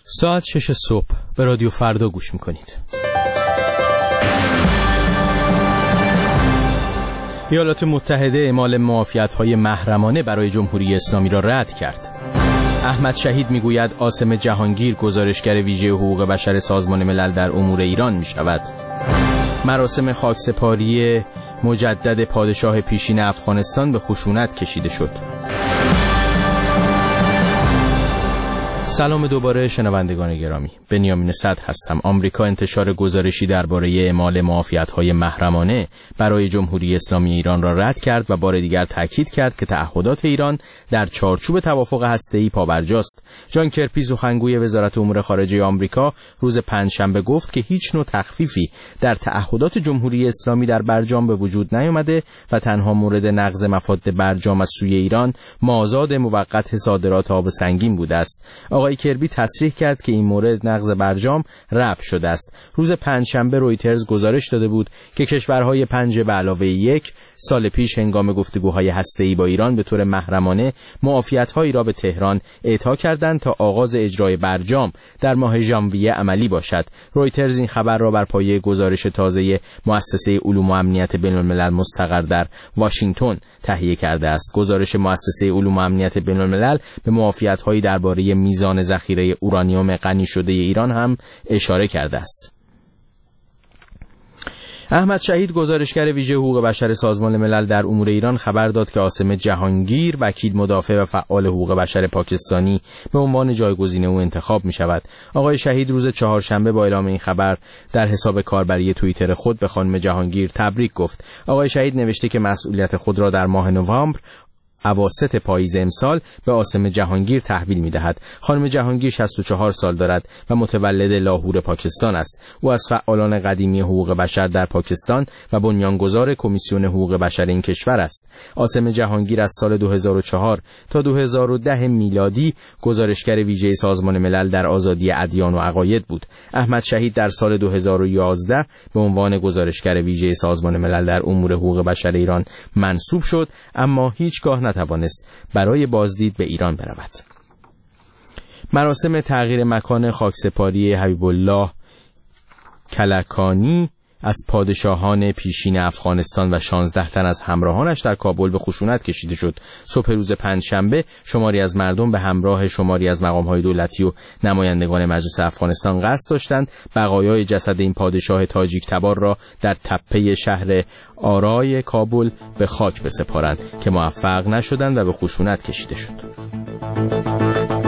ساعت 6 صبح به رادیو فردا گوش میکنید. ایالات متحده اعمال معافیت‌های محرمانه برای جمهوری اسلامی را رد کرد. احمد شهید میگوید عاصم جهانگیر گزارشگر ویژه حقوق بشر سازمان ملل در امور ایران میشود. مراسم خاکسپاری مجدد پادشاه پیشین افغانستان به خشونت کشیده شد. سلام دوباره شنوندگان گرامی، بنیامین صدر هستم. آمریکا انتشار گزارشی درباره اعمال معافیت‌های محرمانه برای جمهوری اسلامی ایران را رد کرد و بار دیگر تاکید کرد که تعهدات ایران در چارچوب توافق هسته‌ای پابرجاست. جان کربی سخنگوی وزارت امور خارجه آمریکا روز پنجشنبه گفت که هیچ نوع تخفیفی در تعهدات جمهوری اسلامی در برجام به وجود نیامده و تنها مورد نقض مفاد برجام از سوی ایران مازاد موقت صادرات آب سنگین بوده است. آقای کربی تصریح کرد که این مورد نقض برجام رفع شده است. روز پنجشنبه رویترز گزارش داده بود که کشورهای 5+1 سال پیش هنگام گفتگوهای هسته‌ای با ایران به طور محرمانه معافیت‌هایی را به تهران اعطا کردند تا آغاز اجرای برجام در ماه ژانویه عملی باشد. رویترز این خبر را بر پایه گزارش تازه مؤسسه علوم و امنیت بین‌الملل مستقر در واشنگتن تهیه کرده است. گزارش مؤسسه علوم و امنیت بین‌الملل به معافیت‌هایی درباره میزان ذخیره اورانیوم غنی شده ایران هم اشاره کرده است. احمد شهید گزارشگر ویژه حقوق بشر سازمان ملل در امور ایران خبر داد که عاصم جهانگیر وکیل مدافع و فعال حقوق بشر پاکستانی به عنوان جایگزین او انتخاب می شود. آقای شهید روز چهارشنبه با اعلام این خبر در حساب کاربری توییتر خود به خانم جهانگیر تبریک گفت. آقای شهید نوشته که مسئولیت خود را در ماه نوامبر اواسط پاییز امسال به عاصم جهانگیر تحویل می‌دهد. خانم جهانگیر 64 سال دارد و متولد لاهور پاکستان است. او از فعالان قدیمی حقوق بشر در پاکستان و بنیانگذار کمیسیون حقوق بشر این کشور است. عاصم جهانگیر از سال 2004 تا 2010 میلادی گزارشگر ویژه سازمان ملل در آزادی ادیان و عقاید بود. احمد شهید در سال 2011 به عنوان گزارشگر ویژه سازمان ملل در امور حقوق بشر ایران منصوب شد، اما هیچگاه نتوانست برای بازدید به ایران برود. مراسم تغییر مکان خاکسپاری حبیب الله کلکانی از پادشاهان پیشین افغانستان و 16 تن از همراهانش در کابل به خشونت کشیده شد. صبح روز پنجشنبه شماری از مردم به همراه شماری از مقام‌های دولتی و نمایندگان مجلس افغانستان قصد داشتند بقایای جسد این پادشاه تاجیک تبار را در تپه شهر آرای کابل به خاک بسپارند که موفق نشدند و به خشونت کشیده شد.